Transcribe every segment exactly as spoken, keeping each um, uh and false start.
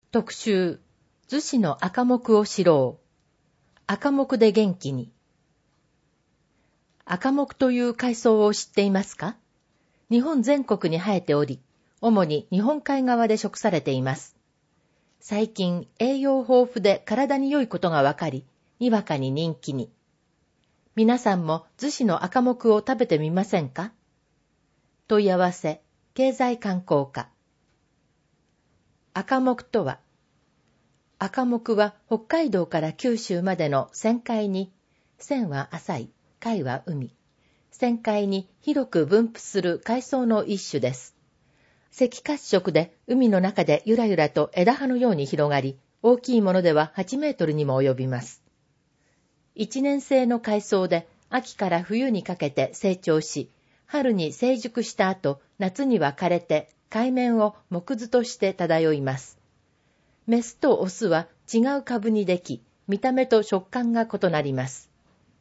特集、逗子の赤木を知ろう。赤木で元気に。赤木という海藻を知っていますか？日本全国に生えており、主に日本海側で食されています。最近、栄養豊富で体に良いことがわかり、にわかに人気に。皆さんも逗子の赤木を食べてみませんか？問い合わせ、経済観光課。赤木とは、赤木は北海道から九州までの旋海に、線は浅い、海は海。旋海に広く分布する海藻の一種です。赤褐色で海の中でゆらゆらと枝葉のように広がり、大きいものでははちメートルにも及びます。一年生の海藻で秋から冬にかけて成長し、春に成熟した後、夏には枯れて海面を木図として漂います。メスとオスは違う株にでき、見た目と食感が異なります。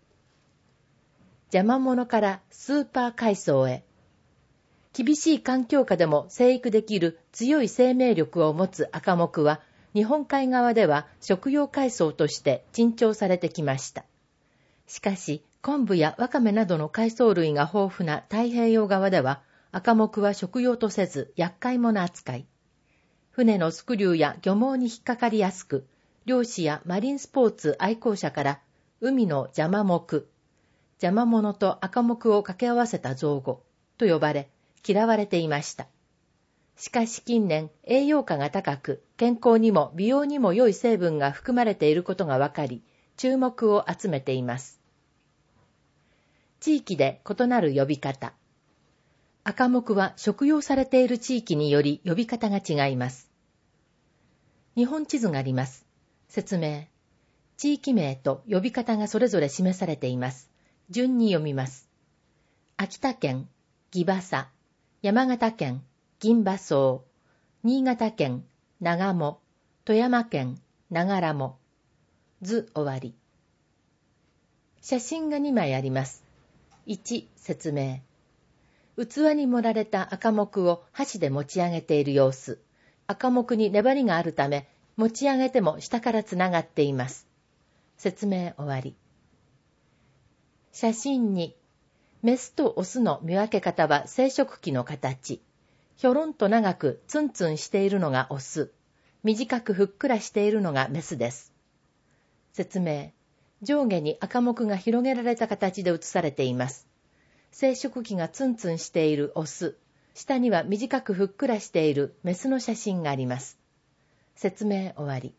邪魔者からスーパー海藻へ。厳しい環境下でも生育できる強い生命力を持つ赤木は、日本海側では食用海藻として珍重されてきました。しかし、昆布やワカメなどの海藻類が豊富な太平洋側では、赤木は食用とせず厄介者扱い。船のスクリューや漁網に引っかかりやすく、漁師やマリンスポーツ愛好者から海の邪魔木、邪魔者と赤木を掛け合わせた造語と呼ばれ、嫌われていました。しかし近年、栄養価が高く、健康にも美容にも良い成分が含まれていることが分かり、注目を集めています。地域で異なる呼び方。赤木は食用されている地域により呼び方が違います。日本地図があります。説明。地域名と呼び方がそれぞれ示されています。順に読みます。秋田県、ギバサ、山形県、銀馬草、新潟県、長茂、富山県、長良茂。図終わり。写真がにまいあります。いち、説明。器に盛られた赤木を箸で持ち上げている様子。赤木に粘りがあるため、持ち上げても下からつながっています。説明終わり。写真に、メスとオスの見分け方は生殖器の形。ひょろんと長くツンツンしているのがオス。短くふっくらしているのがメスです。説明。上下に赤木が広げられた形で写されています。生殖器がツンツンしているオス。下には短くふっくらしているメスの写真があります。説明終わり。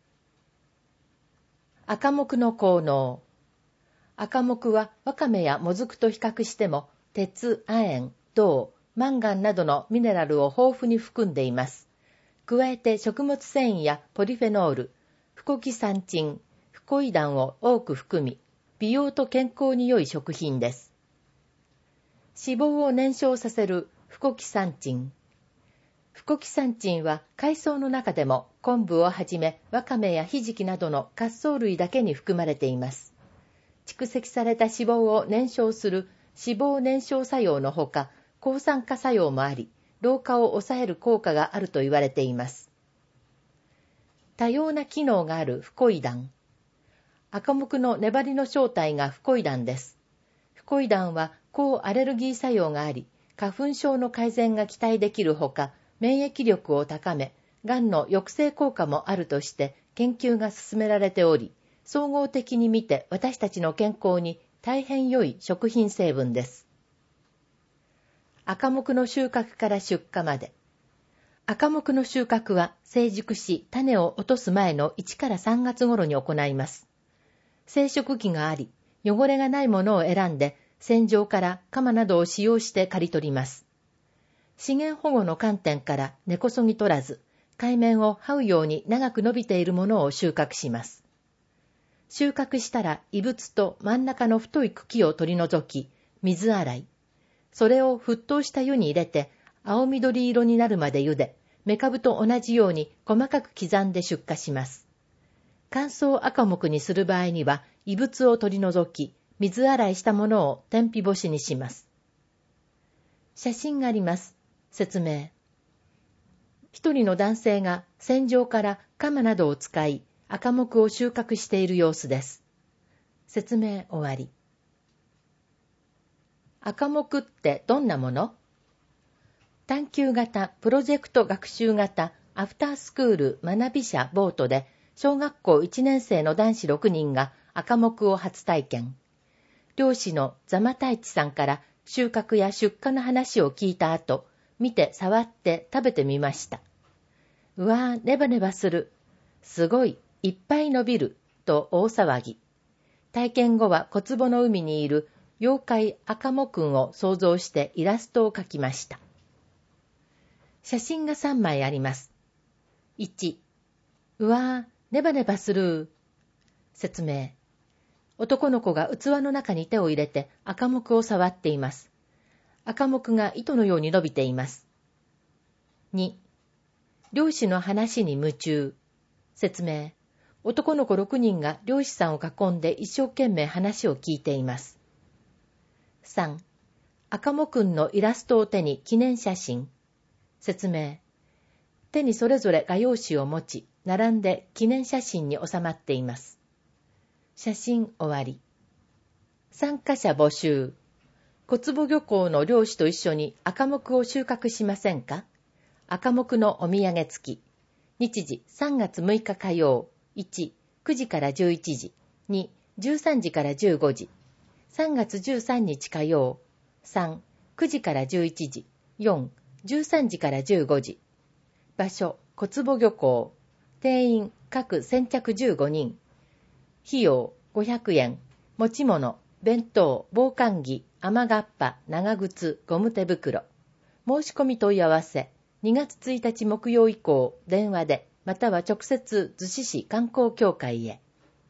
赤木の効能。赤木はワカメやモズクと比較しても、鉄、亜鉛、銅、マンガンなどのミネラルを豊富に含んでいます。加えて食物繊維やポリフェノール、フコキサンチン、フコイダンを多く含み、美容と健康に良い食品です。脂肪を燃焼させるフコキサンチン。フコキサンチンは海藻の中でも昆布をはじめワカメやヒジキなどの褐藻類だけに含まれています。蓄積された脂肪を燃焼する脂肪燃焼作用のほか、抗酸化作用もあり、老化を抑える効果があると言われています。多様な機能があるフコイダン。赤木の粘りの正体がフコイダンです。フコイダンは抗アレルギー作用があり、花粉症の改善が期待できるほか、免疫力を高め、がんの抑制効果もあるとして研究が進められており、総合的に見て私たちの健康に大変良い食品成分です。赤木の収穫から出荷まで。赤木の収穫は成熟し種を落とす前のいちからさんがつ頃に行います。生殖器があり、汚れがないものを選んで、洗浄から鎌などを使用して刈り取ります。資源保護の観点から根こそぎ取らず、海面を這うように長く伸びているものを収穫します。収穫したら異物と真ん中の太い茎を取り除き、水洗い。それを沸騰した湯に入れて、青緑色になるまで茹で、メカブと同じように細かく刻んで出荷します。乾燥赤木にする場合には、異物を取り除き、水洗いしたものを天日干しにします。写真があります。説明。 一人の男性が戦場から鎌などを使い、赤木を収穫している様子です。説明終わり。赤木ってどんなもの？探究型プロジェクト学習型アフタースクール学び者ボートで小学校いちねん生の男子ろくにんが赤木を初体験。漁師の座間太一さんから収穫や出荷の話を聞いた後、見て触って食べてみました。うわー、ネバネバする。すごい、いっぱい伸びる、と大騒ぎ。体験後は小坪の海にいる妖怪赤もくんを想像してイラストを描きました。写真がさんまいあります。いち、うわー、ネバネバする。説明。男の子が器の中に手を入れて赤木を触っています。赤木が糸のように伸びています。に、漁師の話に夢中。説明。男の子ろくにんが漁師さんを囲んで一生懸命話を聞いています。さん、赤もくんのイラストを手に記念写真。説明。手にそれぞれ画用紙を持ち、並んで記念写真に収まっています。写真終わり。参加者募集。小坪漁港の漁師と一緒に赤木を収穫しませんか？赤木のお土産付き。日時さんがつむいか火曜。いち、くじからじゅういちじ。に、じゅうさんじからじゅうごじ。さんがつじゅうさんにち火曜。さん、くじからじゅういちじ。よん、じゅうさんじからじゅうごじ。場所、小坪漁港。定員、各先着じゅうごにん。費用、ごひゃくえん。持ち物、弁当、防寒着、雨がっぱ、長靴、ゴム手袋。申し込み問い合わせ、にがつついたち木曜以降、電話で、または直接逗子市観光協会へ。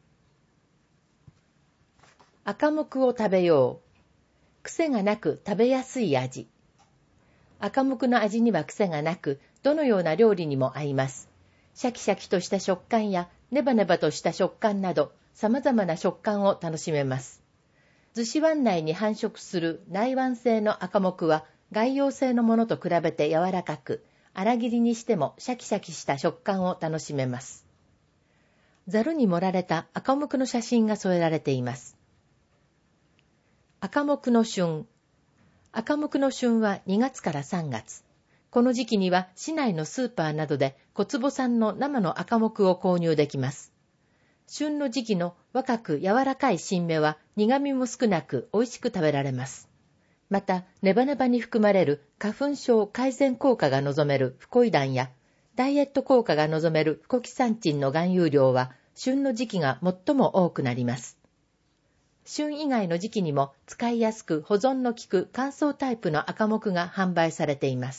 赤木を食べよう。癖がなく食べやすい味。赤木の味には癖がなく、どのような料理にも合います。シャキシャキとした食感やネバネバとした食感など、様々な食感を楽しめます。逗子湾内に繁殖する内湾性の赤木は、外洋性のものと比べて柔らかく、粗切りにしてもシャキシャキした食感を楽しめます。ざるに盛られた赤木の写真が添えられています。赤木の旬。赤木の旬はにがつからさんがつ。この時期には市内のスーパーなどで小坪産の生の赤木を購入できます。旬の時期の若く柔らかい新芽は苦味も少なく美味しく食べられます。また、ネバネバに含まれる花粉症改善効果が望めるフコイダンや、ダイエット効果が望めるフコキサンチンの含有量は、旬の時期が最も多くなります。旬以外の時期にも使いやすく保存の効く乾燥タイプの赤木が販売されています。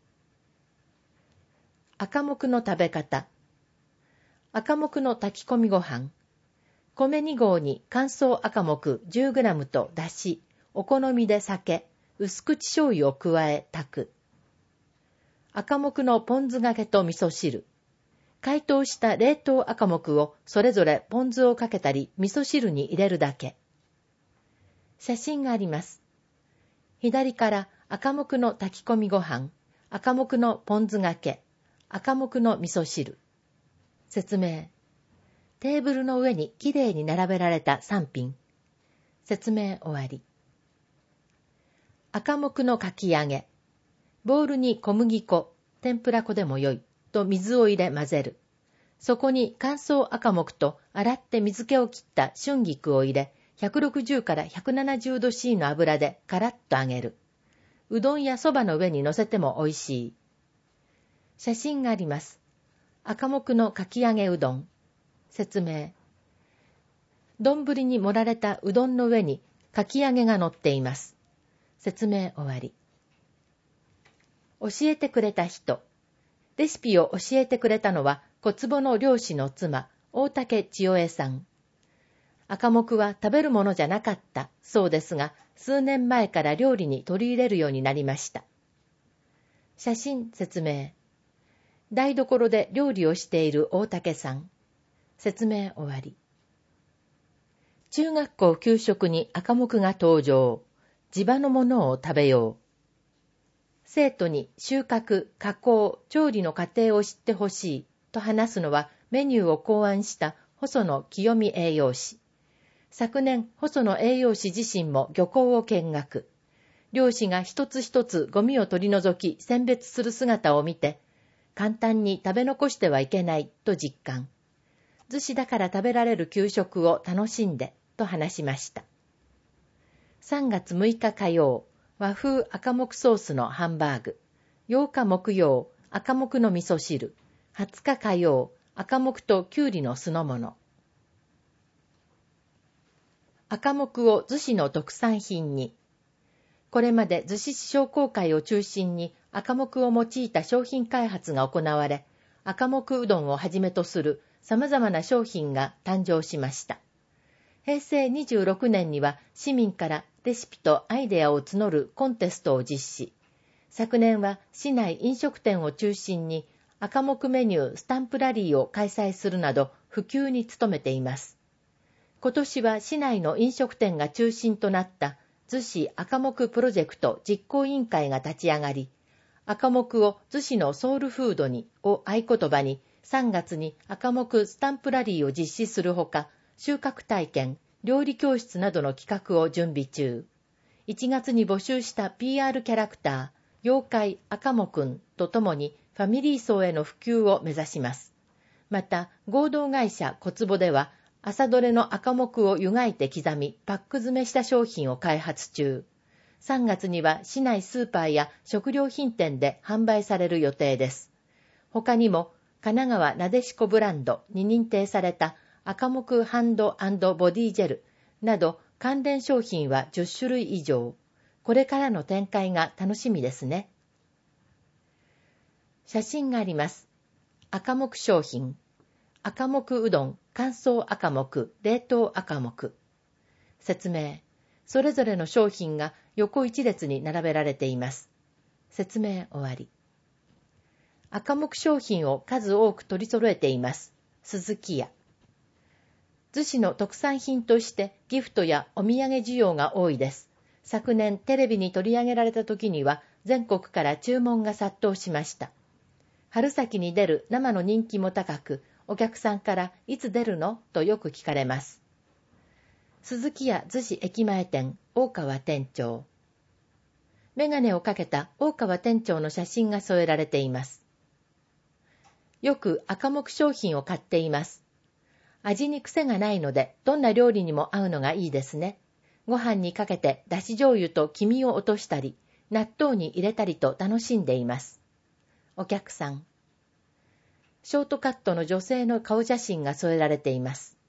赤木の食べ方。赤木の炊き込みご飯。米に合に乾燥赤木 じゅうグラム とだし、お好みで酒、薄口醤油を加え炊く。赤木のポン酢がけと味噌汁。解凍した冷凍赤木をそれぞれポン酢をかけたり味噌汁に入れるだけ。写真があります。左から赤木の炊き込みご飯、赤木のポン酢がけ、赤木の味噌汁。説明。テーブルの上にきれいに並べられたさんぴん。説明終わり。赤木のかき揚げ。ボウルに小麦粉、天ぷら粉でもよい、と水を入れ混ぜる。そこに乾燥赤木と洗って水気を切った春菊を入れ、ひゃくろくじゅうからひゃくななじゅうどシーの油でカラッと揚げる。うどんやそばの上に乗せても美味しい。写真があります。赤木のかき揚げうどん。説明。丼に盛られたうどんの上にかき揚げが乗っています。説明終わり。教えてくれた人。レシピを教えてくれたのは小坪の漁師の妻、大竹千代恵さん。赤木は食べるものじゃなかったそうですが、数年前から料理に取り入れるようになりました。写真説明。台所で料理をしている大竹さん。説明終わり。中学校給食に赤木が登場。地場のものを食べよう。 生徒に収穫、加工、調理の過程を知ってほしいと話すのはメニューを考案した細野清美栄養士。昨年、細野栄養士自身も漁港を見学。漁師が一つ一つゴミを取り除き選別する姿を見て、簡単に食べ残してはいけないと実感。逗子だから食べられる給食を楽しんでと話しました。さんがつむいか火曜、和風赤木ソースのハンバーグ。ようか木曜、赤木の味噌汁。はつか火曜、赤木ときゅうりの酢の物。赤木を逗子の特産品に。これまで逗子市商工会を中心に赤木を用いた商品開発が行われ、赤木うどんをはじめとする様々な商品が誕生しました。へいせいにじゅうろくねんには市民からレシピとアイデアを募るコンテストを実施。昨年は市内飲食店を中心に赤木メニュースタンプラリーを開催するなど普及に努めています。今年は市内の飲食店が中心となった逗子赤木プロジェクト実行委員会が立ち上がり、赤木を逗子のソウルフードにを合言葉にさんがつに赤木スタンプラリーを実施するほか、収穫体験、料理教室などの企画を準備中。いちがつに募集した ピーアール キャラクター、妖怪赤木くんとともにファミリー層への普及を目指します。また、合同会社小坪では、朝どれの赤木を湯がいて刻み、パック詰めした商品を開発中。さんがつには市内スーパーや食料品店で販売される予定です。他にも、神奈川なでしこブランドに認定された赤木ハンド&ボディジェルなど関連商品はじゅっしゅるい以上。これからの展開が楽しみですね。写真があります。赤木商品。赤木うどん、乾燥赤木、冷凍赤木。説明。それぞれの商品が横一列に並べられています。説明終わり。赤木商品を数多く取り揃えています。鈴木屋。逗子の特産品としてギフトやお土産需要が多いです。昨年テレビに取り上げられた時には全国から注文が殺到しました。春先に出る生の人気も高く、お客さんからいつ出るのとよく聞かれます。鈴木屋逗子駅前店大川店長。メガネをかけた大川店長の写真が添えられています。よく赤木商品を買っています。味に癖がないのでどんな料理にも合うのがいいですね。ご飯にかけてだし醤油と黄身を落としたり、納豆に入れたりと楽しんでいます。お客さん。ショートカットの女性の顔写真が添えられています。